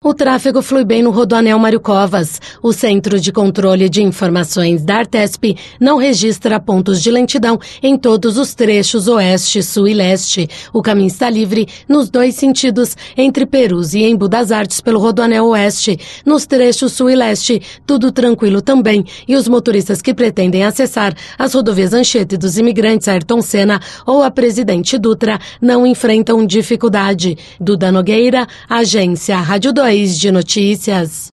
O tráfego flui bem no Rodoanel Mário Covas. O Centro de Controle de Informações da Artesp não registra pontos de lentidão em todos os trechos oeste, sul e leste. O caminho está livre nos dois sentidos, entre Perus e Embu das Artes pelo Rodoanel Oeste. Nos trechos sul e leste, tudo tranquilo também. E os motoristas que pretendem acessar as rodovias Anchieta dos Imigrantes, Ayrton Senna ou a Presidente Dutra não enfrentam dificuldade. Duda Nogueira, Agência Rádio 2 de Notícias.